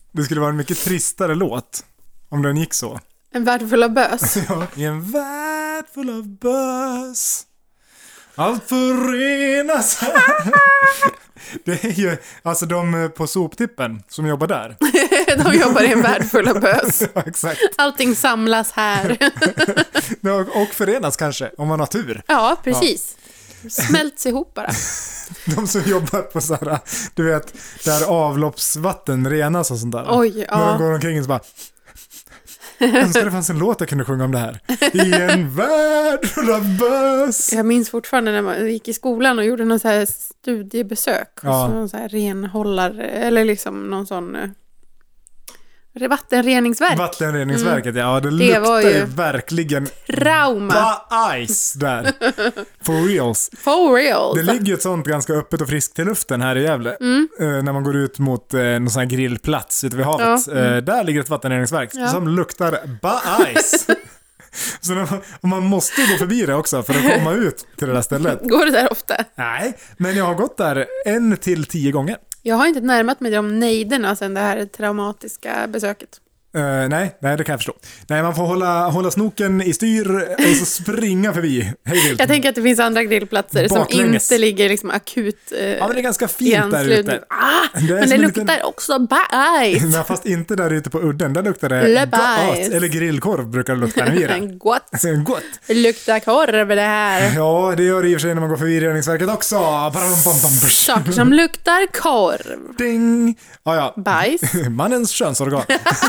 Det skulle vara en mycket tristare låt om den gick så. En värld full av bös. Ja, i en värld full av bös. Allt förenas. Det är ju alltså de på soptippen som jobbar där. De jobbar i en värld full av bös. Ja, exakt. Allting samlas här. Och förenas kanske, om man har tur. Ja, precis. Smälts ihop bara. De som jobbar på så här, du vet, där avloppsvatten renas och sånt där. Oj, ja. När de går omkring och så bara... önskar det fanns en låt jag kunde sjunga om det här. I en värld full av bös. Jag minns fortfarande när man gick i skolan och gjorde någon så här studiebesök. Ja. Och så någon så här renhållare, eller liksom någon sån... Vattenreningsverk. Vattenreningsverket, ja. Det luktar var ju ju verkligen trauma. ice där. For reals. For real. Det ligger ett sånt ganska öppet och friskt till luften här i Gävle. När man går ut mot någon sån här grillplats ute vid havet. Där ligger ett vattenreningsverk som luktar ice. Så man måste gå förbi det också för att komma ut till det där stället. Går det där ofta? Nej, men jag har gått där 1 till 10 gånger. Jag har inte närmat mig de nejderna sedan det här traumatiska besöket. Nej, det kan jag förstå. Nej, man får hålla snoken i styr och så springa förbi. Hej, jag tänker att det finns andra grillplatser baklänges. som inte ligger liksom akut ja, men det är ganska fint där ute. Men det luktar också bajs. Nej, fast inte där ute på udden. Där luktar det gott. Eller grillkorv brukar det lukta. Gott. Det luktar korv det här. Ja, det gör det i och för sig när man går förbi reningsverket också. Saker som luktar korv. Ding! Ja. Bajs. Mannens könsorgan.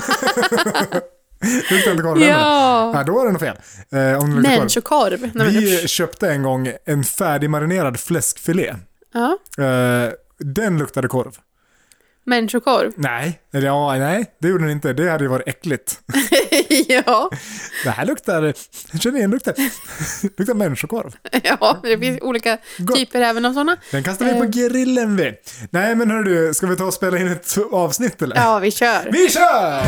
Luktar inte korv. Ja, då är det nog fel. Människokorv. Vi köpte en gång en färdigmarinerad fläskfilé. Ja. Den luktade korv. Människokorv? Nej, det gjorde den inte. Det hade ju varit äckligt. Ja. Det här luktar, jag känner igen luktar människokorv. Ja, det finns olika typer även av sådana. Den kastar vi på grillen vi. Nej, men hör du, ska vi ta och spela in ett avsnitt eller? Ja, vi kör. Vi kör!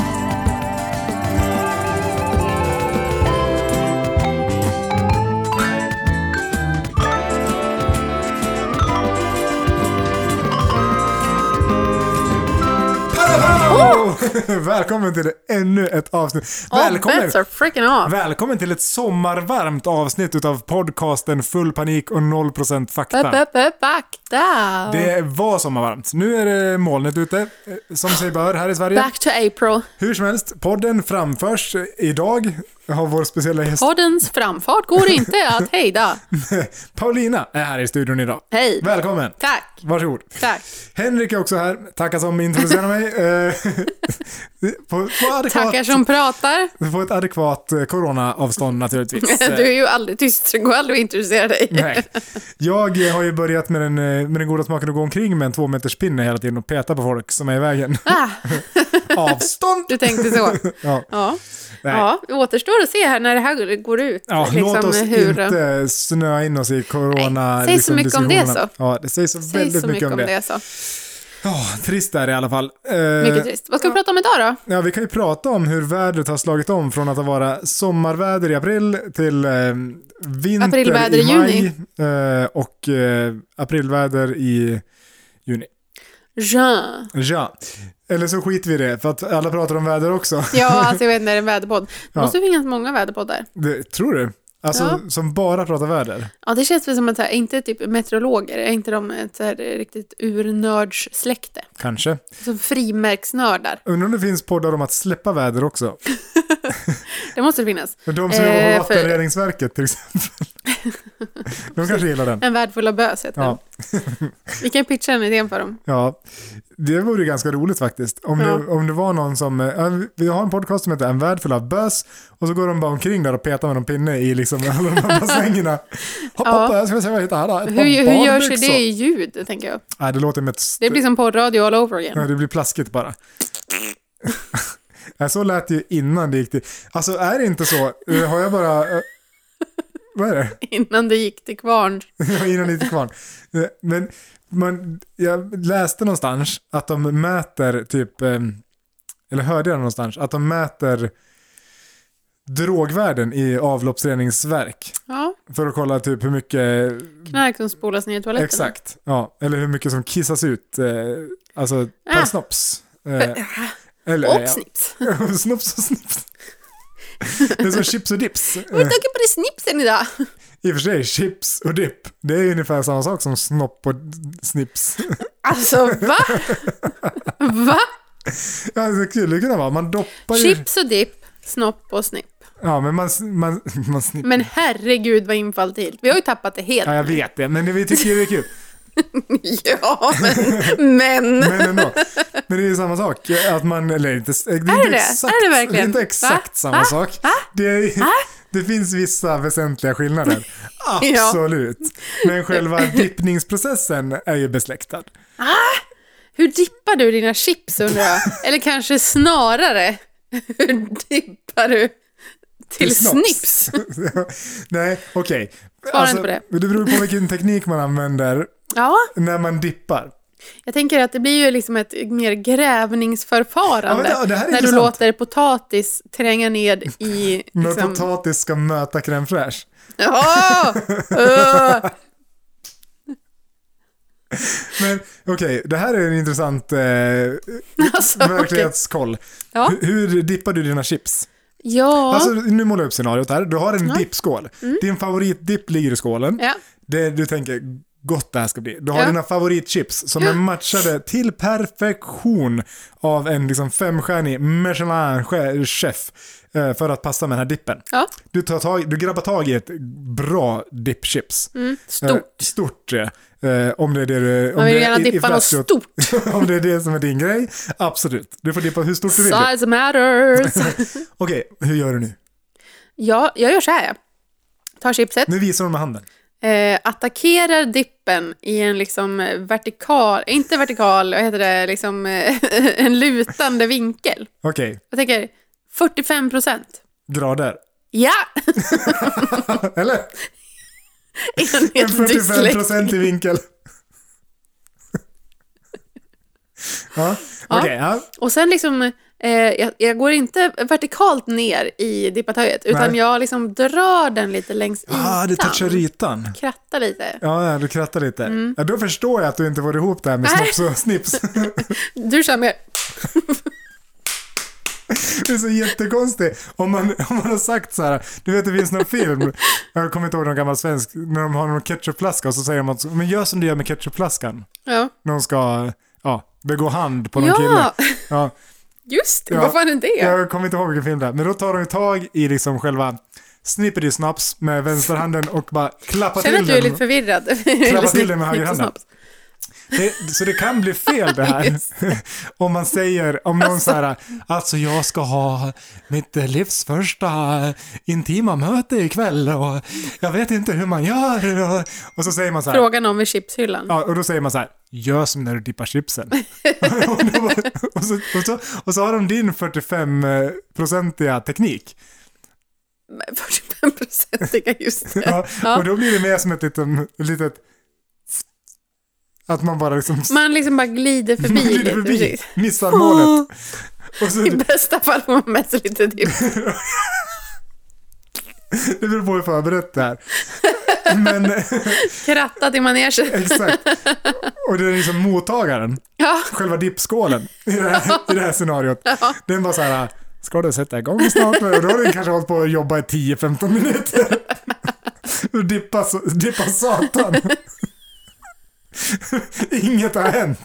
Välkommen till ännu ett avsnitt. Välkommen till ett sommarvarmt avsnitt utav podcasten Full panik och 0% fakta. Fakta. Det var sommarvarmt. Nu är det molnet ute, som sig bör här i Sverige. Back to April. Hur som helst, podden framförs idag av vår speciella gäst. Poddens framfart går inte att hejda. Paulina är här i studion idag. Hej. Välkommen. Tack. Varsågod. Tack. Henrik är också här. Tackar som introducerar mig. Tackar som pratar. På ett adekvat coronaavstånd naturligtvis. Du är ju aldrig tyst, så går aldrig att introducera dig. Nej. Jag har ju börjat med den goda smaken att gå omkring med en 2-meters pinne hela tiden och peta på folk som är i vägen. Avstånd! Du tänkte så. Ja. Ja, det återstår att se här när det här går ut. Ja, liksom, låt oss inte snöa in oss i corona. Nej, säg så mycket om det så. Ja, det sägs så väldigt mycket om det. Ja, trist är det i alla fall. Mycket trist. Vad ska vi prata om idag då? Ja, vi kan ju prata om hur vädret har slagit om från att vara sommarväder i april till vinter aprilväder i maj juni. Och aprilväder i juni. Ja. Eller så skiter vi i det, för att alla pratar om väder också. Ja, alltså jag vet när det är en väderpodd. Det måste finnas många väderpoddar. Tror du? Alltså, som bara pratar väder? Ja, det känns väl som att inte typ meteorologer, är inte de ett så här riktigt urnördssläkte? Kanske. Som frimärksnördar. Undrar om det finns poddar om att släppa väder också. Det måste det finnas. De som jobbar på vattenreningsverket till exempel. De kanske gillar den. En värld full av bös heter den. Vi kan pitcha den idén för dem. Ja, det vore ju ganska roligt faktiskt. Om det var någon som... vi har en podcast som heter En värld full av bös. Och så går de bara omkring där och petar med en pinne i liksom alla de här bassängerna. Hoppa, jag ska se vad jag hittar här. Hur gör sig det i ljud, tänker jag? Nej, det låter med det blir som poddradio all over again. Ja, det blir plaskigt bara. Så lät det ju innan det gick till... Alltså, är det inte så? Har jag bara... Vad är det? Innan det gick till kvarn. Innan det gick till kvarn. Men jag läste någonstans att de mäter typ... Eller hörde jag någonstans att de mäter drogvärden i avloppsreningsverk. Ja. För att kolla typ hur mycket... knark som spolas ner i toaletten. Exakt, ja. Eller hur mycket som kissas ut. Alltså per snops. Eller, Och snips. Snops och snips. Det är som chips och dips. Jag är taggad på det snipsen idag. I och för sig, chips och dipp, det är ungefär samma sak som snopp och snips. Alltså, va? Va? Ja, det skulle kunna vara. Man doppar ju... Chips och dipp, snopp och snipp. Ja, men man snippar. Men herregud vad infalltilt. Vi har ju tappat det helt. Ja, jag vet det, men vi tycker det är kul. Ja, men... Men ändå. Men det är ju samma sak. Att man, eller inte, det är inte exakt, är det verkligen? inte exakt samma sak. Det finns vissa väsentliga skillnader. Absolut. Men själva dippningsprocessen är ju besläktad. Hur dippar du dina chips undrar jag? Eller kanske snarare, hur dippar du till snips? Nej, okej. Svara inte på det. Det beror på vilken teknik man använder när man dippar. Jag tänker att det blir ju liksom ett mer grävningsförfarande när du låter potatis tränga ned i... Liksom... När potatis ska möta crème fraîche. Ja! Men okej, det här är en intressant verklighetskoll. Ja. Hur dippar du dina chips? Ja. Alltså, nu målar jag upp scenariot här. Du har en dippskål. Din favoritdipp ligger i skålen. Ja. Du tänker, gott det här ska bli. Du har dina favoritchips som är matchade till perfektion av en liksom 5-stjärnig Michelin-chef för att passa med den här dippen. Ja. Du grabbar tag i ett bra dippchips. Stort. Om det är det man vill gärna dippa något stort. Om det är det som är din grej, absolut. Du får dippa hur stort du vill. Size matters. Okej, hur gör du nu? Ja, jag gör så här. Tar chipset. Nu visar du med handen. Attackerar dippen i en liksom inte vertikal, vad heter det, liksom en lutande vinkel. Okej. Jag tänker 45%. Grader. Ja! Eller? En 45% i vinkel. Ja, okej. Ja. Och sen liksom, jag går inte vertikalt ner i dippatöjet, utan jag liksom drar den lite längs ytan. Du touchar ytan. Krattar lite. Ja, du krattar lite. Ja, då förstår jag att du inte får ihop det här med snops och snips. Du kör mer. Det är så jättekonstigt. Om man har sagt så här, du vet det finns någon film, jag kommer inte ihåg någon gammal svensk, när de har någon ketchupflaska och så säger de att, men gör som du gör med ketchupflaskan. Ja. När de ska, begå hand på någon kille. Ja. Just det, vad fan är det? Jag kommer inte ihåg vilken film det är. Men då tar de tag i liksom själva snippity-snaps med vänsterhanden och bara klappar till den. Känner att du är lite förvirrad. Klappa till den med högerhanden. Så det kan bli fel det här. Om man säger, om någon så här, alltså jag ska ha mitt livs första intima möte ikväll och jag vet inte hur man gör. Och så säger man så här. Frågan om vid chipshyllan. Ja, och då säger man så här, gör som när du dippar chipsen. och så har de din 45-procentiga teknik. 45% just det. Ja, och då blir det mer som ett litet att man bara liksom... Man liksom bara glider förbi. Missar målet. Och så... I bästa fall får man med sig lite dipp. Det beror på hur förberett det här. Men... Krattat i manegen. Exakt. Och det är liksom mottagaren. Ja. Själva dippskålen i det här scenariot. Ja. Den var så här, ska du sätta igång snart? Och då har den kanske hållit på att jobba i 10-15 minuter. Och dippa satan. Inget har hänt.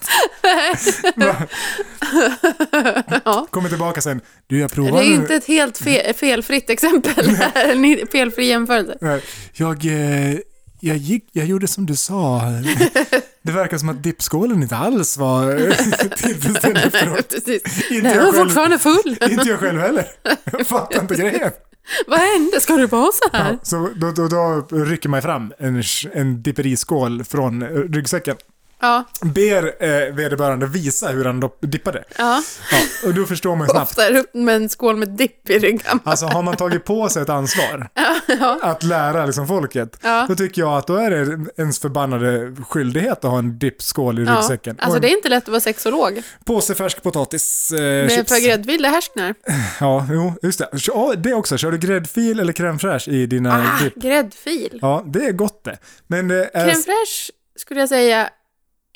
Kommer tillbaka sen. Du, jag provar. Det är inte ett helt felfritt exempel. En felfri jämförelse. Jag gjorde som du sa. Det verkar som att dippskålen inte alls var tillfredsställande efteråt. Den var fortfarande full. Inte jag själv heller. Jag fattar inte grejen. Vad hände? Ska du vara så här? Ja, så då rycker man fram en dipperiskål från ryggsäcken. Ja. Ber vederbörande visa hur han dippade. Ja. Och då förstår man snabbt. Ofta upp med en skål med dipp i ryggen. Alltså har man tagit på sig ett ansvar att lära liksom folket, då tycker jag att då är det ens förbannade skyldighet att ha en dippskål i ryggsäcken. Alltså det är inte lätt att vara sexolog. Påse färsk potatis, med chips. för gräddfil, det härsknar. Ja, jo, just det. Ja, det också. Kör du gräddfil eller crème fraîche i dina dipp? Gräddfil. Ja, det är gott det. Men det är... Crème fraîche skulle jag säga inte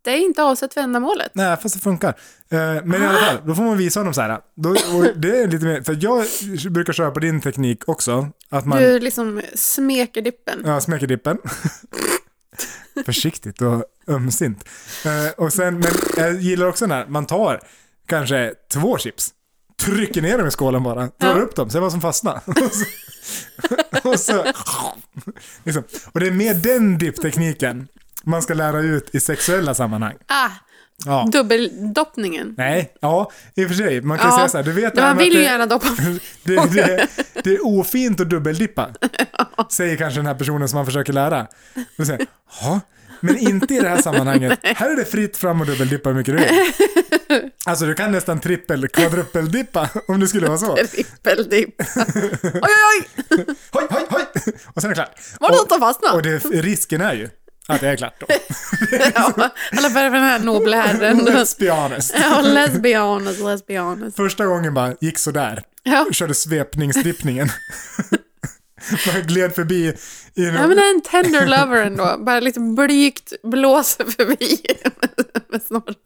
Det är inte avsett för ändamålet. Nej, fast det funkar. Men i alla fall, då får man visa honom så här. Och det är lite mer, för jag brukar köra på din teknik också. Att man, du liksom smeker dippen. Ja, smeker dippen. Försiktigt och ömsint. Och sen, men jag gillar också när man tar kanske 2 chips. Trycker ner dem i skålen bara. Drar upp dem, ser vad som fastnar. och så liksom. Och det är med den dipptekniken man ska lära ut i sexuella sammanhang. Ja. Dubbeldoppningen. Nej, ja, i och för sig. Man kan säga så här, du vet man vill ju gärna doppa. det är ofint att dubbeldippa. Säger kanske den här personen som man försöker lära. Och säger, ja, men inte i det här sammanhanget. Här är det fritt fram och dubbeldippa hur mycket du vill. Alltså du kan nästan kvadrupeldippa om det skulle vara så. Trippeldippa. Oj. Hoj. Och sen är det klart. Var det något att fastna? Och risken är ju att det är klart då. Alla börjar med den här nobla herren. Let's be honest. Ja, let's be honest. Första gången bara gick så där. Ja. Körde svepningsdippningen. Man gled förbi i men det är en tender lover ändå. Bara lite blygt blåser förbi med snorren.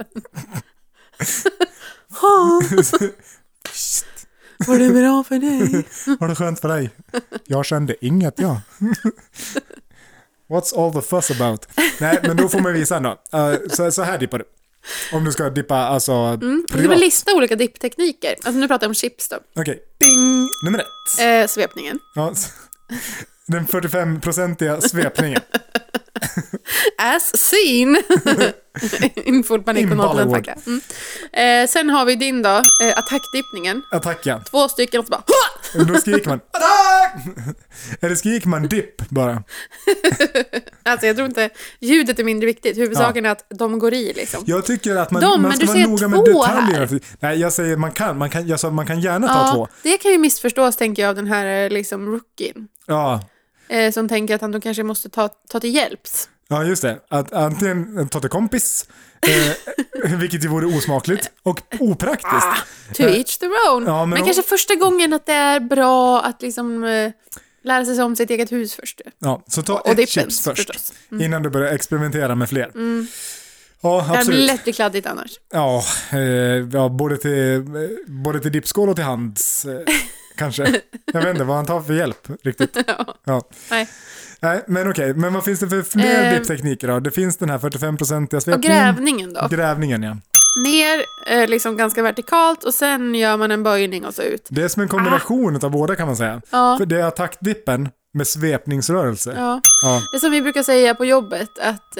Var det bra för dig? Var det skönt för dig? Jag kände inget, ja. What's all the fuss about? Nej, men då får man visa ändå. Så här dippar du. Om du ska dippa, alltså privat. Du vill lista olika dipptekniker. Alltså nu pratar jag om chips då. Okej. Ding! Nummer 1. Svepningen. Ja, den 45-procentiga svepningen. As seen. In full panik och något. Sen har vi din då. Attackdippningen. Attacken. 2 stycken och så bara... Då skriker man attack! Eller skriker man dipp bara? Alltså jag tror inte ljudet är mindre viktigt. Huvudsaken är att de går i liksom. Jag tycker att man ska vara noga med detaljer. Här. Nej, jag säger man kan gärna ta 2. Det kan ju missförstås tänker jag av den här liksom rookien. Ja. Som tänker att han då kanske måste ta till hjälps. Ja, just det. Att antingen ta till kompis, vilket ju vore osmakligt och opraktiskt. To each their own. Ja, men kanske första gången att det är bra att liksom lära sig om sitt eget hus först. Ja, så ta och ett chips först. Innan du börjar experimentera med fler. Ja, absolut. Det blir lätt bli kladdigt annars. Ja, både till dippskål och till hands. Kanske. Jag vet inte vad han tar för hjälp riktigt. Ja. Nej, men okej. Men vad finns det för fler dipptekniker då? Det finns den här 45-procentiga svepningen. Och grävningen då? Grävningen, ja. Ner liksom ganska vertikalt och sen gör man en böjning och så ut. Det är som en kombination av båda kan man säga. Ja. För det är attackdippen med svepningsrörelse. Ja. Det är som vi brukar säga på jobbet att...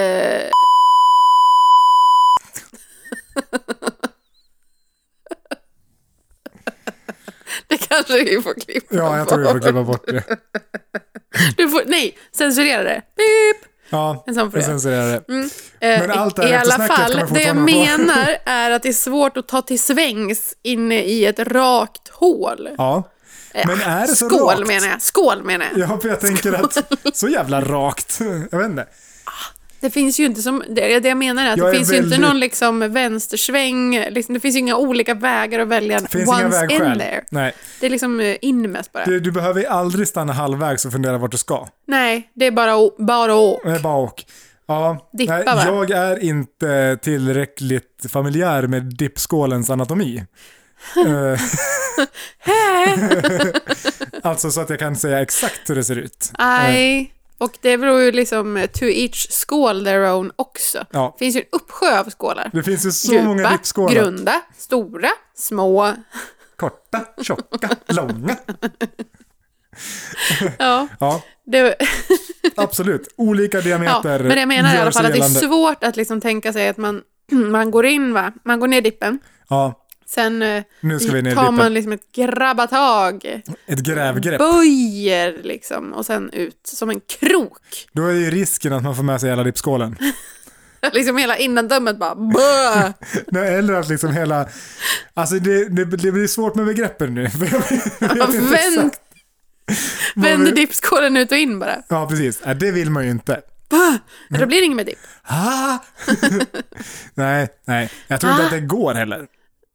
Det kanske vi får klippa bort. Ja, jag tror vi får klippa bort det. Nej, censurera det. Beep. Ja, jag censurerar det. Men allt i alla fall, det jag menar är att det är svårt att ta till svängs inne i ett rakt hål. Ja, men är det så skål rakt? Menar jag. Skål menar jag. Ja, för jag tänker att så jävla rakt. Jag vet inte. Det finns ju inte som, det jag menar är att det finns ju inte någon liksom vänstersväng, liksom, det finns ju inga olika vägar att välja once in there. Nej. Det är liksom in mest bara. Du behöver aldrig stanna halvvägs och fundera vart du ska. Nej, det är bara åk. Bara åk. Ja, dippa, nej, jag är inte tillräckligt familjär med dippskålens anatomi. Alltså så att jag kan säga exakt hur det ser ut. Nej. Och det beror ju liksom to each skål their own också. Ja. Det finns ju en uppsjö av skålar. Det finns ju så många dippskålar. Grunda, stora, små. Korta, tjocka, långa. Ja. Absolut. Olika diameter. Ja, men det jag menar i alla fall att det är svårt att liksom tänka sig att man går in man går ner dippen. Ja. Sen nu ska vi ner tar man liksom ett grabbatag. Ett grävgrepp. Böjer liksom och sen ut som en krok. Då är ju risken att man får med sig hela dippskålen. Liksom hela innandömet bara bö. Nej, eller att liksom hela... Alltså det blir svårt med begreppen nu. Vänder dippskålen ut och in bara. Ja, precis. Det vill man ju inte. Då blir det inget med dipp. Nej. Jag tror inte att det går heller.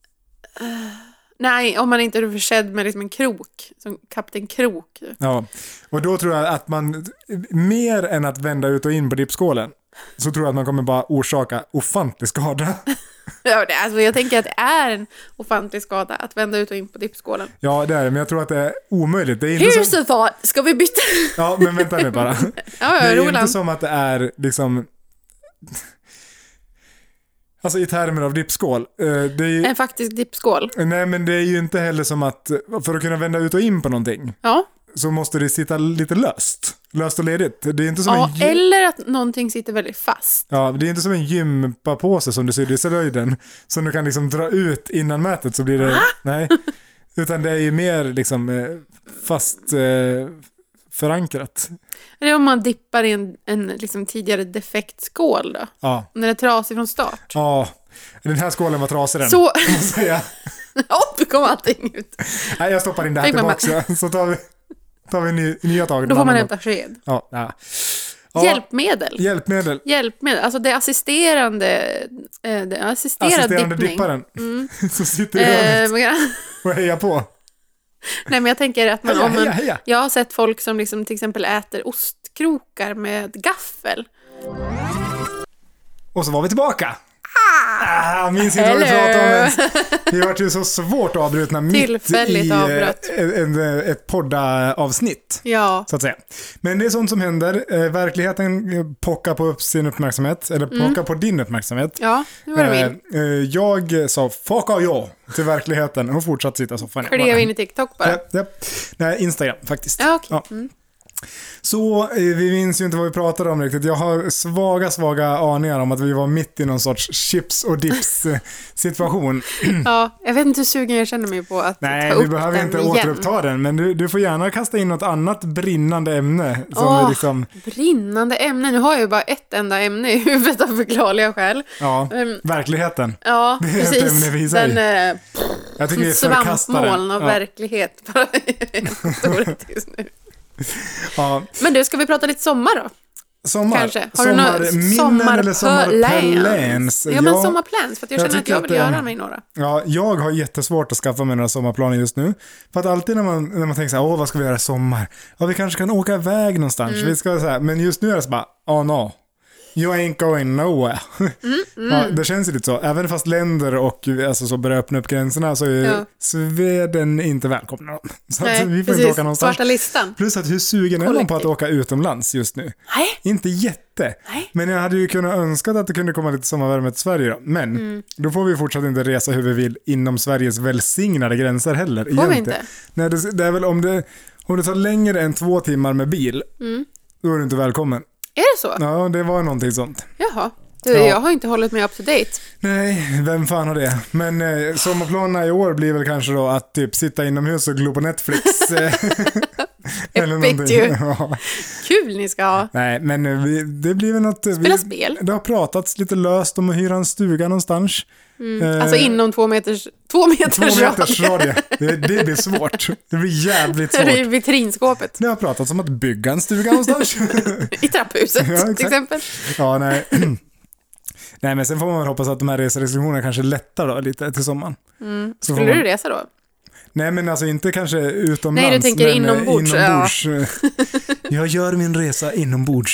Nej, om man inte är försedd med liksom en krok. Som kapten Krok. Ja, och då tror jag att man mer än att vända ut och in på dippskålen så tror jag att man kommer bara orsaka ofantlig skada. Ja, alltså jag tänker att det är en ofantlig skada att vända ut och in på dippskålen. Ja, det är det, men jag tror att det är omöjligt. Det är inte Here's a thought. Ska vi byta? Ja, men vänta nu bara. Ja, det är Roland. inte som att det är liksom... Alltså i termer av dippskål. Det är ju... En faktisk dippskål. Nej, men det är ju inte heller som att för att kunna vända ut och in på någonting Ja. så måste det sitta lite löst och ledigt. Det är inte som Ja, eller att någonting sitter väldigt fast. Ja, det är inte som en gympapåse som du sydde i slöjden som du kan liksom dra ut innan mätet så blir det... Nej, utan det är ju mer liksom fast förankrat. Är det om man dippar i en liksom tidigare defekt skål då? Ja. När det är trasig från start? Ja, den här skålen var trasig den. Så... Kan man säga. Nu kom allting ut. Nej, jag stoppar in det här tillbaka så tar vi nya tag. Då får man hämta sked. Ja, ja. Hjälpmedel. Alltså det assisterande dippning. Dipparen. Som sitter i hörnet och hejar på. Nej, men jag tänker att Heja. jag har sett folk som liksom till exempel äter ostkrokar med gaffel. Och så var vi tillbaka. Minns inte vad vi pratade om ens. Det var ju så svårt att avbryta mitt i ett poddavsnitt. Ja. Så att säga. Men det är sånt som händer. Verkligheten pockar på sin uppmärksamhet. Eller pockar på din uppmärksamhet. Ja, det var det min. Jag sa fuck ja till verkligheten och fortsatte sitta i soffan. Klev in i TikTok bara. Ja. Nej, Instagram faktiskt. Ja, okej. Ja. Så vi minns ju inte vad vi pratade om riktigt. Jag har svaga aningar om att vi var mitt i någon sorts chips och dips situation. Ja, jag vet inte hur sugen jag känner mig på att ta upp den igen. Nej, vi behöver inte återuppta den, men du får gärna kasta in något annat brinnande ämne. Som liksom... Brinnande ämne? Nu har jag ju bara ett enda ämne i huvudet av förklarliga skäl. Ja, verkligheten. Ja, det är precis. Ett ämne vi säger. Jag tycker vi svampmoln av verklighet. Bara just nu. Ja. Men du, ska vi prata lite sommar då? Sommar? Kanske. Har du några sommarplans? Ja, men sommarplans, för att jag känner att jag vill göra mig några. Ja, jag har jättesvårt att skaffa mig några sommarplaner just nu. För att alltid när man tänker så här, vad ska vi göra i sommar? Ja, vi kanske kan åka iväg någonstans. Vi ska så här, men just nu är det så bara, no. You ain't going nowhere. Ja, det känns ju lite så. Även fast länder och alltså, så börjar öppna upp gränserna så är Sweden inte välkomna. Så nej, vi får inte åka någonstans. Svarta listan. Plus att hur sugen är man på att åka utomlands just nu? Nej. Inte jätte. Nej. Men jag hade ju kunnat önska att det kunde komma lite sommarvärme till Sverige då. Men då får vi fortsatt inte resa hur vi vill inom Sveriges välsignade gränser heller. Får vi inte? Nej, det är väl om det tar längre än 2 timmar med bil, då är du inte välkommen. Är det så? Ja, det var någonting sånt. Jaha. Jag har inte hållit mig up to date. Nej, vem fan har det? Men sommarplanerna i år blir väl kanske då att typ sitta inomhus och glo på Netflix. Eller någonting. Ja. Kul ni ska ha. Nej, men det blir väl något... Spela spel. Det har pratats lite löst om att hyra en stuga någonstans. Alltså inom 2 meters radie. Det blir svårt. Det blir jävligt svårt. Det är vitrinskåpet. Det har pratats om att bygga en stuga någonstans. I trapphuset till exempel. Ja, nej. Nej, men sen får man hoppas att de här reserestriktionerna kanske lättar då lite till sommaren. Skulle du resa då? Nej, men alltså inte kanske utomlands. Nej, du tänker men inombords. Jag gör min resa inombords.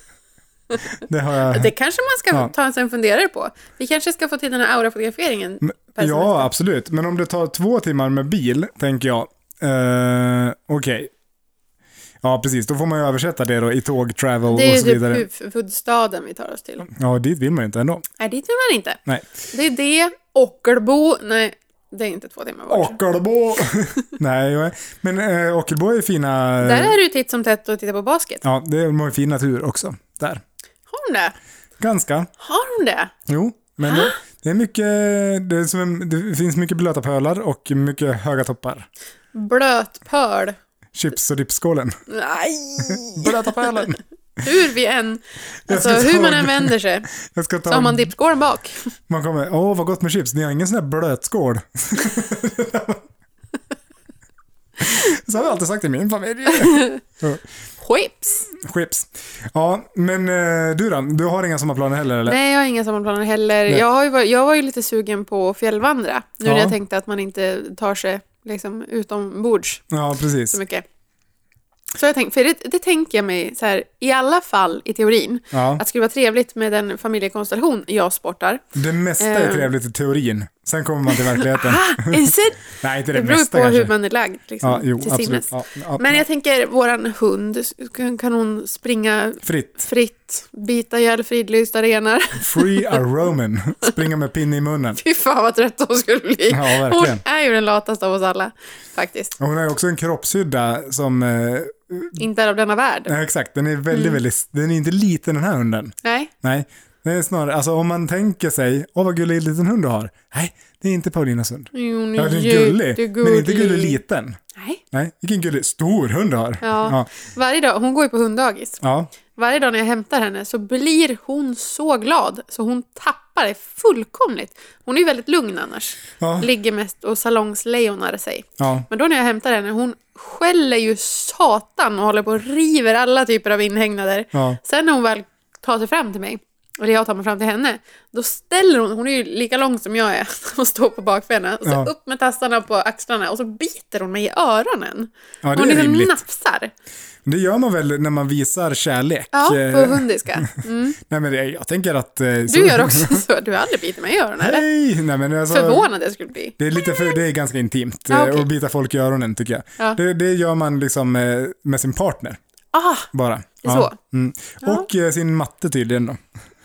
Det kanske man ska ta sig en funderare på. Vi kanske ska få till den här aurafotograferingen. Ja, absolut. Men om det tar 2 timmar med bil, tänker jag. Okej. Ja, precis. Då får man ju översätta det då i tåg, travel och så vidare. Det är typ huvudstaden vi tar oss till. Ja, dit vill man inte ändå. Nej, dit vill man inte. Nej. Det är det. Ockelbo. Nej, det är inte 2 timmar bort. Ockelbo. Nej, men Ockelbo är ju fina... Där är du titt som tätt och tittar på basket. Ja, det är en fin natur också. Där. Har hon det? Ganska. Har hon det? Jo, men det är mycket... Det finns mycket blöta pölar och mycket höga toppar. Blötpöl. Chips och dipskålen. Nej! Blöta pölen. Hur man än vänder sig så har man dipskålen bak. Man kommer, vad gott med chips. Ni har ingen sån här blötskål. Så har vi alltid sagt i min familj. Chips. Ja, men du då? Du har inga sommarplaner heller, eller? Nej, jag har inga sommarplaner heller. Jag var ju lite sugen på fjällvandra. Nu när jag tänkte att man inte tar sig liksom utombords. Ja, precis. Så mycket. Så jag tänkte, för det tänker jag mig så här, i alla fall i teorin, att det skulle vara trevligt med den familjekonstellation jag sportar. Det mesta är trevligt i teorin. Sen kommer man till verkligheten. Nej, inte det beror mesta på kanske. hur man är lagd liksom, till sinnes. Men jag tänker, våran hund, kan hon springa fritt bita ihjäl fridlysta renar. Free a Roman. Springa med pinne i munnen. Fy fan vad trött hon skulle bli. Ja, verkligen. Hon är ju den lataste av oss alla, faktiskt. Och hon har också en kroppshydda som... inte är av denna värld. Ja, exakt, den är väldigt, den är inte liten den här hunden. Nej. Det är snarare, alltså om man tänker sig, vad gullig liten hund du har. Nej, det är inte Paulinas hund. Jo, den är gullig, men inte gullig liten. Nej, vilken gullig stor hund du har. Ja. Varje dag, hon går ju på hunddagis. Ja. Varje dag när jag hämtar henne så blir hon så glad så hon tappar det fullkomligt. Hon är ju väldigt lugn annars. Ja. Ligger mest och salongslejonar sig. Ja. Men då när jag hämtar henne, hon skäller ju satan och håller på och river alla typer av inhägnader. Ja. Sen när hon väl tar sig fram till mig, eller jag tar mig fram till henne, då ställer hon är ju lika lång som jag är, och står på bakbenen, och så upp med tassarna på axlarna, och så biter hon mig i öronen. Ja, det hon liksom nafsar. Det gör man väl när man visar kärlek. Ja, på hundiska. Nej, men jag tänker att... Du gör också så, du har aldrig bitit mig i öronen, eller? Nej, men alltså, förvånad jag skulle bli. Det är det är ganska intimt att bita folk i öronen, tycker jag. Ja. Det gör man liksom med sin partner. Bara. Det är så. Och sin matte tydligen då.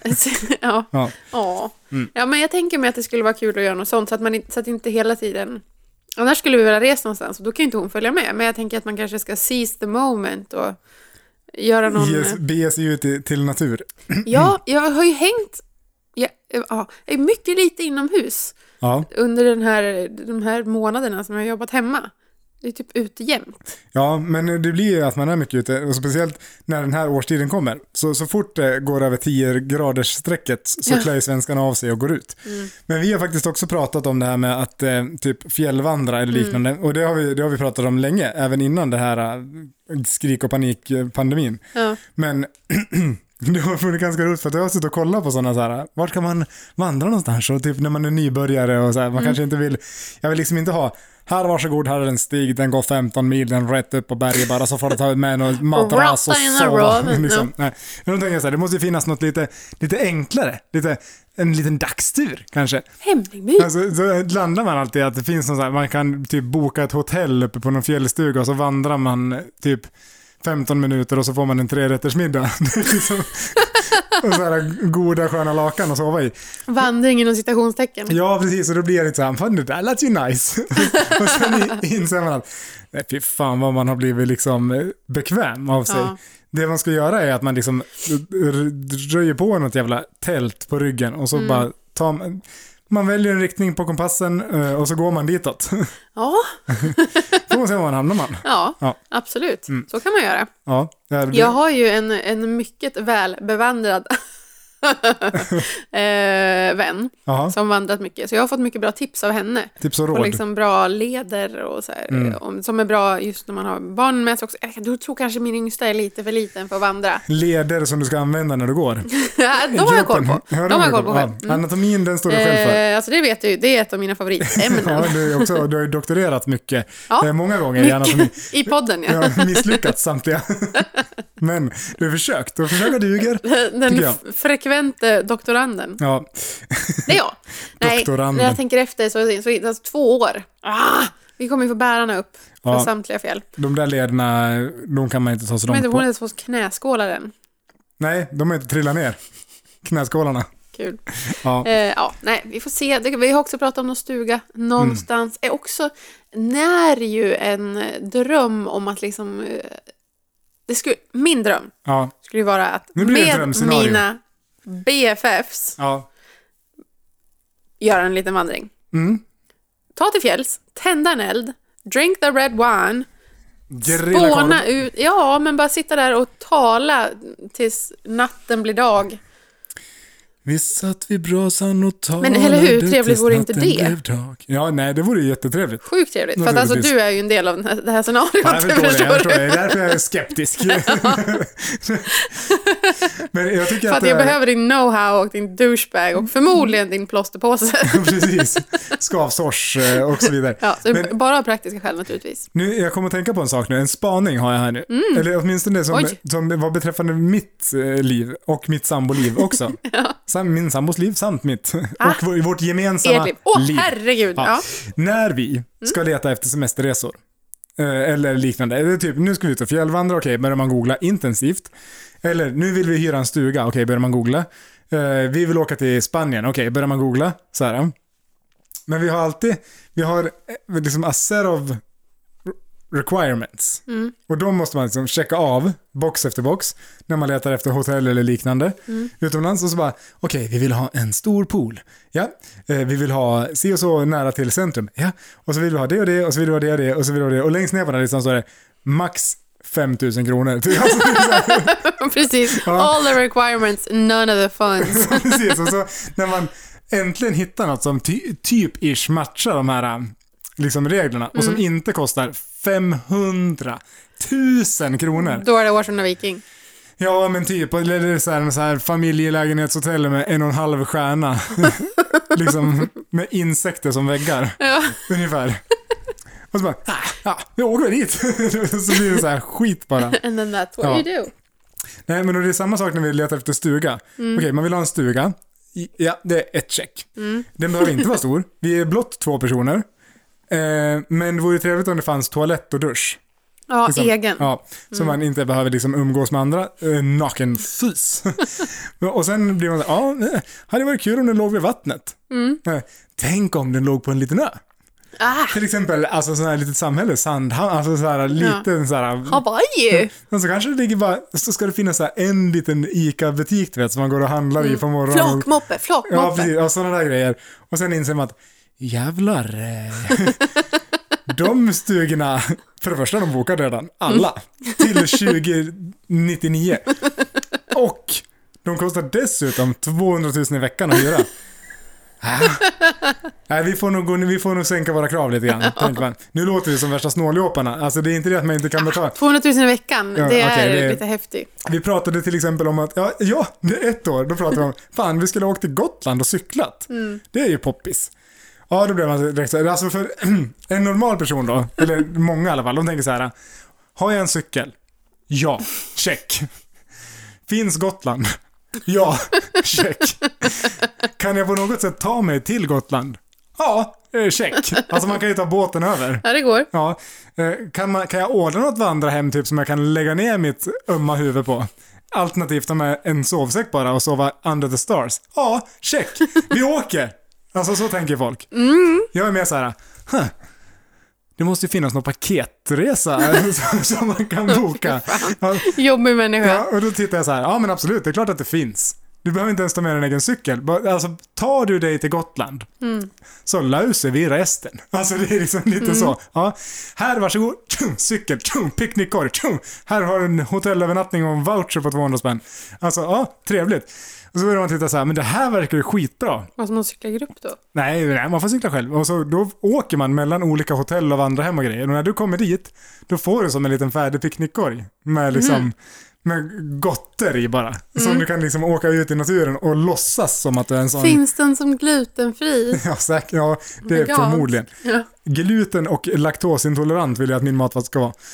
Ja, men jag tänker mig att det skulle vara kul att göra något sånt, så att inte hela tiden... Annars skulle vi väl resa någonstans, och då kan inte hon följa med. Men jag tänker att man kanske ska seize the moment och göra någon... Bege sig ut till natur. Ja, jag har ju hängt... Jag är mycket lite inomhus under de här månaderna som jag har jobbat hemma. Det är typ ute jämt. Ja, men det blir ju att man är mycket ute, och speciellt när den här årstiden kommer. Så fort det går över 10 graders strecket så klär svenskarna av sig och går ut. Men vi har faktiskt också pratat om det här med att typ fjällvandra eller liknande. Och det har vi pratat om länge, även innan det här skrik- och panikpandemin. Ja. Men... Det har varit ganska roligt, för att jag har suttit och kollat på sådana så här, vart kan man vandra någonstans, och typ när man är nybörjare och så här, man kanske inte vill, jag vill liksom inte ha, här varsågod, här är en stig, den går 15 mil, den rätt upp på berget bara, så får du ta med en matrass och sova. Liksom. Nej. Men då tänker jag så här, det måste ju finnas något lite enklare, en liten dagstur kanske. Hemlig. Alltså, så landar man alltid att det finns någon så här, man kan typ boka ett hotell uppe på någon fjällstuga, och så vandrar man typ 15 minuter och så får man en 3-rättersmiddag. Liksom, och så här goda sköna lakan att sova i. Vandring inom citationstecken. Ja, precis. Och då blir det lite så här, fan, det där lät ju nice. Och sen inser man att fy fan vad man har blivit liksom bekväm av sig. Ja. Det man ska göra är att man liksom röjer på något jävla tält på ryggen, och så bara man väljer en riktning på kompassen och så går man ditåt. Ja. Får man se var man hamnar. Ja, absolut. Så kan man göra. Ja, jag har ju en mycket väl bevandrad vän som vandrat mycket. Så jag har fått mycket bra tips av henne. Tips och råd. Och liksom bra leder och så här, som är bra just när man har barn med sig också. Jag tror kanske min yngsta är lite för liten för att vandra. Leder som du ska använda när du går. Ja, de har jag koll på. De har jag koll på själv. Anatomin, den står du själv för. Alltså det vet du, det är ett av mina favoritämnen. Du har ju doktorerat mycket. Många gånger i anatomi. I podden, ja. Jag har misslyckats samtliga. Men du har försökt. Och försöka duger. Den frekvente doktoranden. Ja. Det är jag. Nej, när jag tänker efter så är det alltså 2 år. Vi kommer ju få bärarna upp för samtliga fel. De där lederna, de kan man inte ta så långt på. Hon är inte på knäskålaren. Nej, de har inte trillat ner. Knäskålarna. Kul. Nej, vi får se. Vi har också pratat om någon stuga någonstans. Är också när ju en dröm om att liksom... min dröm skulle ju vara att med mina BFFs göra en liten vandring. Ta till fjälls, tända en eld, drink the red wine, spåna ut, men bara sitta där och tala tills natten blir dag. Vi satt vid brasan och talade. Men eller hur, trevligt vore inte det? Ja, nej, det vore ju jättetrevligt. Sjukt trevligt, för att alltså du är ju en del av det här scenariot. Ja, jag förstår det. Det är därför jag är skeptisk. Men jag tycker för att jag behöver din know-how och din douchebag och förmodligen din plåsterpåse. Precis, skavsårs och så vidare. Ja, så men, bara av praktiska skäl naturligtvis. Nu, jag kommer att tänka på en sak nu, en spaning har jag här nu. Eller åtminstone det som var beträffande mitt liv och mitt samboliv också. Ja. Min sambos liv samt mitt. Och vårt gemensamma liv. Herregud. Ja. Ja. När vi ska leta efter semesterresor eller liknande, eller typ nu ska vi ut och fjällvandra, okej, börjar man googla intensivt. Eller nu vill vi hyra en stuga, okej, börjar man googla. Vi vill åka till Spanien, okej, börjar man googla. Så här. Men vi har liksom a set of requirements. Och då måste man liksom checka av box efter box när man letar efter hotell eller liknande utomlands, och så bara, okej, vi vill ha en stor pool. Ja, vi vill ha si och så nära till centrum. Ja, och så vill vi ha det och det, och så vill vi ha det och det, och så vill vi ha det. Och längst ner på den listan så är det max 5 000 kronor. Precis. Ja. All the requirements, none of the funds. Precis, och så när man äntligen hittar något som typ-ish matchar de här liksom reglerna och som inte kostar 500 000 kronor. Då är det Årsunda Viking. Ja, men typ, eller så här familjelägenhetshotell med 1,5 stjärna. Liksom med insekter som väggar. Ja. Ungefär. Och så bara, vi åker dit. Så blir det så här skit bara. And then that's what you do. Nej, men det är samma sak när vi letar efter stuga. Okej, man vill ha en stuga. Ja, det är ett check. Den behöver inte vara stor. Vi är blott 2 personer. Men det vore trevligt om det fanns toalett och dusch. Ja, liksom, egen. Ja, så man inte behöver liksom umgås med andra. Naken fys. Och sen blir man så hade varit kul om den låg vid vattnet. Tänk om den låg på en liten ö. Till exempel, alltså sån här litet samhälle, Sandhamn, alltså så här liten så här Hawaii. Och så kanske det ligger bara, så ska det finnas så här en liten ICA-butik, du vet, som man går och handlar i på morgonen. Flakmoppe. Ja, precis, och sådana där grejer. Och sen inser man att jävlar, de stugorna, för det första, de bokar redan alla till 2099. Och de kostar dessutom 200 000 i veckan att hyra. Nej, vi får nog sänka våra krav lite grann. Ja. Nu låter det som värsta snåljåparna. Alltså det är inte det att man inte kan betala. 200 000 i veckan, det är lite häftigt. Vi pratade till exempel om att, det är ett år, då pratade vi om, fan, vi skulle åka till Gotland och cyklat. Det är ju poppis. Ja, då blev man direkt så här. Alltså för en normal person då, eller många i alla fall, de tänker så här: har jag en cykel? Ja, check. Finns Gotland? Ja, check. Kan jag på något sätt ta mig till Gotland? Ja, check. Alltså man kan ju ta båten över. Ja, det går. Ja. Kan jag ordna något vandrarhem typ som jag kan lägga ner mitt ömma huvud på? Alternativt ta med en sovsäck bara och sova under the stars. Ja, check. Vi åker. Alltså så tänker folk. Jag är mer så här, det måste ju finnas någon paketresa som man kan boka. Jobbig människa. Ja, och då tittar jag så här, men absolut, det är klart att det finns. Du behöver inte ens ta med en egen cykel. Alltså, tar du dig till Gotland så löser vi resten. Alltså det är liksom lite så. Ja, här, varsågod, cykel, picknickkorg, här har du en hotellövernattning och en voucher på 200 spänn. Alltså, trevligt. Och så börjar man titta så här, men det här verkar ju skitbra. Måste man cykla i grupp då? Nej, man får cykla själv. Och så då åker man mellan olika hotell och vandrar hem och grejer. Och när du kommer dit, då får du som en liten färdig picknickkorg med liksom med gotter i bara. Som du kan liksom åka ut i naturen och låtsas som att du är en sån. Finns den som glutenfri? Ja, säkert. Ja, det är förmodligen. Ja. Gluten och laktosintolerant vill jag att min mat ska vara.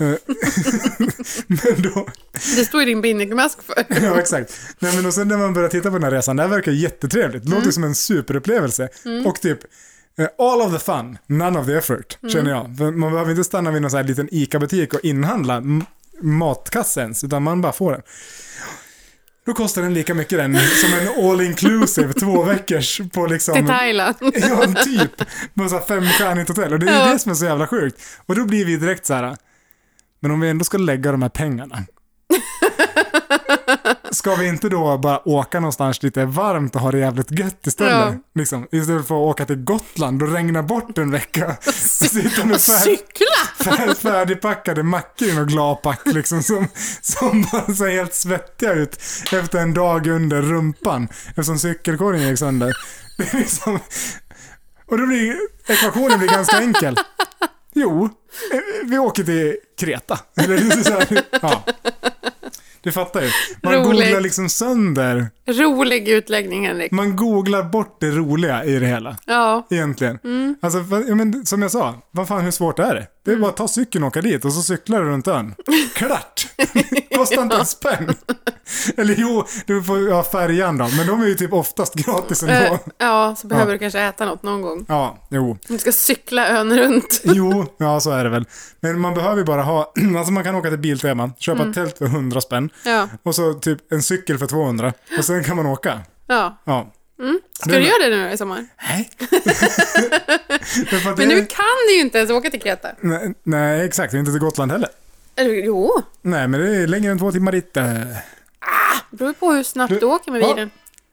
Men då... Det står ju din binnikmask för. Ja, exakt. Nej, men och sen när man börjar titta på den här resan, det här verkar jättetrevligt. Det låter som en superupplevelse. Och typ all of the fun, none of the effort, känner jag. För man behöver inte stanna vid någon sån här liten ICA-butik och inhandla matkassens, utan man bara får den. Då kostar den lika mycket den som en all-inclusive 2 veckors på liksom... Till Thailand. Ja, typ. På så 5-stjärnigt hotell. Och det är ju det som är så jävla sjukt. Och då blir vi direkt så här, men om vi ändå ska lägga de här pengarna ska vi inte då bara åka någonstans lite varmt och ha det jävligt gött istället? Ja. Liksom, istället för att åka till Gotland och regna bort en vecka. Sitta med cykla! Färdigpackade mackor och glapack liksom, som bara ser helt svettiga ut efter en dag under rumpan. Eftersom cykelkorgen gick sönder. Det är liksom, och då blir ekvationen ganska enkel. Jo, vi åker till Kreta. Eller så här, ja. Du fattar ju. Man googlar liksom sönder. Rolig utläggning, Henrik. Man googlar bort det roliga i det hela. Ja. Egentligen. Alltså, men, som jag sa, hur svårt är det? Det är bara att ta cykeln och åka dit och så cyklar du runt ön. Klart! Kostar inte en spänn. Eller jo, du får färjan då. Men de är ju typ oftast gratis ändå. Ja, så behöver du kanske äta något någon gång. Ja, jo. Du ska cykla ön runt. Jo, ja så är det väl. Men man behöver ju bara ha, alltså man kan åka till Biltema, köpa ett tält för 100 spänn. Ja. Och så typ en cykel för 200. Och sen kan man åka. Ja. Ja. Ska du göra det nu i sommar? Nej. Men nu kan du ju inte ens åka till Kreta. Nej, exakt. Inte till Gotland heller. Jo. Nej, men det är längre än 2 timmar dit. Det beror på hur snabbt du åker med bilen.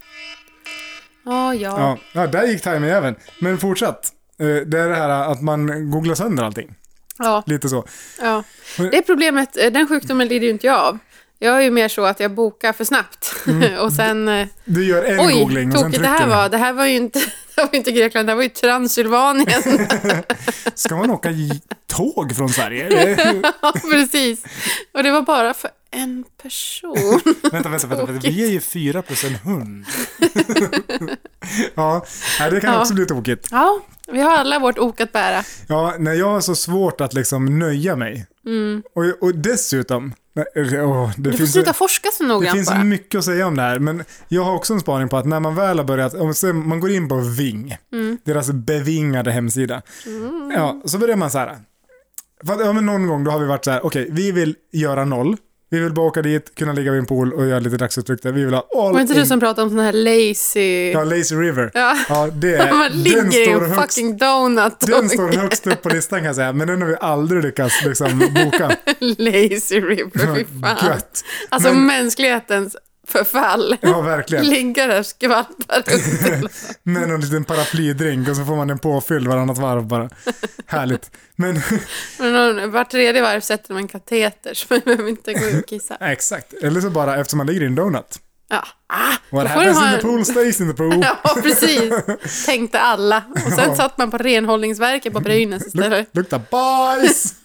Ja, där gick timern även. Men fortsatt. Det är det här att man googlar sönder allting. Ja. Lite så. Ja. Det är problemet. Den sjukdomen lider ju inte jag av. Jag är ju mer så att jag bokar för snabbt. Och sen... Du gör en googling och sen trycker det här var ju inte Grekland, det här var ju Transylvanien. Ska man åka tåg från Sverige? Ja, precis. Och det var bara för en person. Vänta. Vi är ju 4 plus en hund. Ja, det kan också bli tokigt. Ja, vi har alla vårt ok att bära. Ja, när jag har så svårt att liksom nöja mig. Och dessutom... du får sluta forska så noggrant. Det finns så mycket att säga om det här. Men jag har också en spaning på att när man väl har börjat, om man går in på Ving, deras bevingade hemsida, så börjar man så här. Men någon gång då har vi varit så här: okej, vi vill göra 0. Vi vill bara åka dit, kunna ligga vid en pool och göra lite dagsutflykter. Vi vill ha all. Var inte du som pratade om sån här lazy... Ja, Lazy River. Ja, det är... Man ligger i en fucking donut. Den står högst upp på listan kan jag säga. Men den har vi aldrig lyckats liksom boka. Lazy River, fy fan. Gött. Alltså mänsklighetens förfall. Ja, verkligen. Ligger där skvalpar. Med en liten paraplydrink och så får man en påfylld varannat varv bara. Härligt. Men var tredje varv sätter man en kateter så man behöver inte gå ut och kissa. Exakt. Eller så bara eftersom man ligger i en donut. Ja. What happens in the pool stays in the pool. Ja, precis. Tänkte alla. Och sen satt man på renhållningsverket på Brynäs istället. Lukta bajs!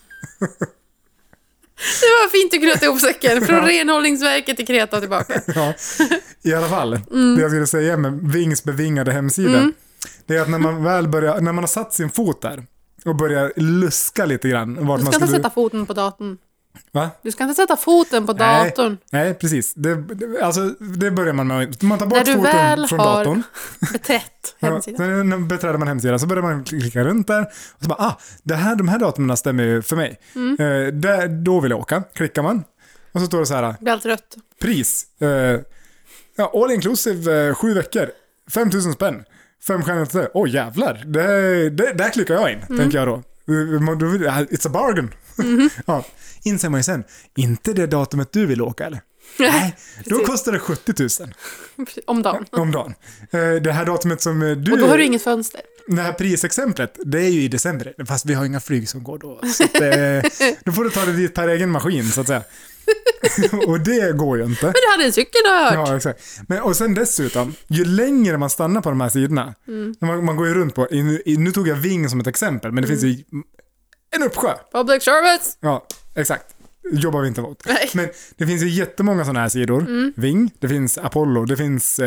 Det var fint att knyta ihop säcken. Från renhållningsverket till Kreta och tillbaka. Ja, i alla fall. Det jag skulle säga med Vings bevingade hemsida. Det är att när man har satt sin fot där och börjar luska lite grann. Du ska inte sätta foten på datorn. Va? Du ska inte sätta foten på datorn. Nej, precis. Det börjar man med. Man tar bort foten från datorn. Beträtt hemsidan. När beträder man hemsidan så börjar man klicka runt där. Och så bara, de här datumen stämmer ju för mig. Då vill jag åka. Klickar man. Och så står det så här. Blir allt rött. Pris. All inclusive 7 veckor. 5 000 spänn. 5 stjärnor. Jävlar. Där klickar jag in, tänker jag då. It's a bargain. Ja. Inser man ju sen, inte det datumet du vill åka eller? Nej, då kostar det 70 000. Om dagen. Det här datumet som du... Och då har du inget fönster. Det här prisexemplet, det är ju i december. Fast vi har inga flyg som går då. Så att, då får du ta det dit per egen maskin, så att säga. Och det går ju inte. Men du hade en cykel, då hört. Ja, exakt. Och sen dessutom, ju längre man stannar på de här sidorna, man går ju runt på, nu tog jag Ving som ett exempel, men det finns ju en uppsjö. Public service. Ja, exakt. Jobbar vi inte mot. Nej. Men det finns ju jättemånga sådana här sidor. Ving, det finns Apollo, det finns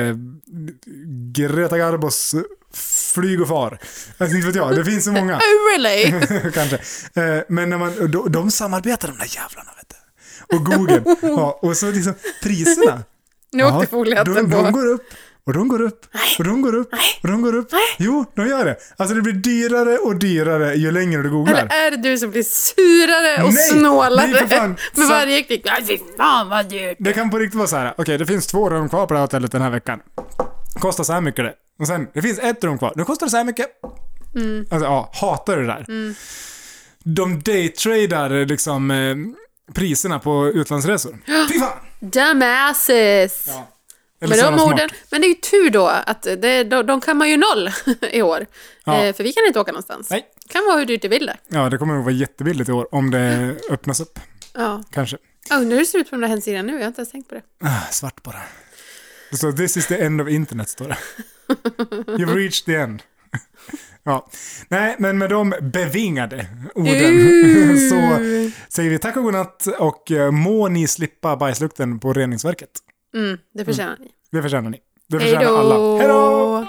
Greta Garbos Flyg och far. Alltså, inte vet jag, det finns så många. Really? Kanske. Men när de samarbetar, de där jävlarna, vet du. Och Google. Ja, och så liksom priserna. Nu åkte foliehatten på. De går upp. Och de går upp, och de går upp, och de går upp. Jo, de gör det. Alltså det blir dyrare och dyrare ju längre du googlar. Eller är det du som blir surare och snålare med varje klick? Fan vad dyrt. Det kan på riktigt vara så här. Okej, det finns 2 rum kvar på det här hotellet den här veckan. Kostar så här mycket det. Och sen, det finns 1 rum kvar. Nu kostar det så här mycket. Alltså, hatar det där. De daytradar liksom priserna på utlandsresor. Fy fan! Dumbasses! Ja. Med de orden. Men det är ju tur då att de kan man ju 0 i år. Ja. För vi kan inte åka någonstans. Nej. Det kan vara hur dyrt det vill det. Ja, det kommer att vara jättebilligt i år om det öppnas upp. Ja. Kanske. Nu är det slut på den här hemsidan nu. Jag har inte ens tänkt på det. Svart bara. Det står this is the end of internet, står det. You've reached the end. Ja. Nej, men med de bevingade orden så säger vi tack och godnatt och må ni slippa bajslukten på reningsverket. Det förtjänar ni. Det förtjänar ni. Det förtjänar alla. Hej då!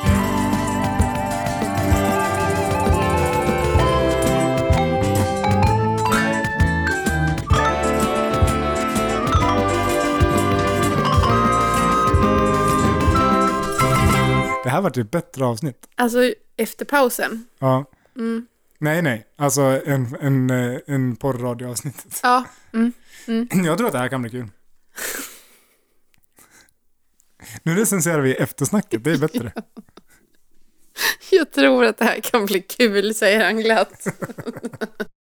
Det här var ett bättre avsnitt. Alltså efter pausen? Ja. Nej. Alltså en porrradioavsnittet. Ja. Jag tror att det här kan bli kul. Nu recenserar vi eftersnacket, det är bättre. Jag tror att det här kan bli kul, säger han glatt.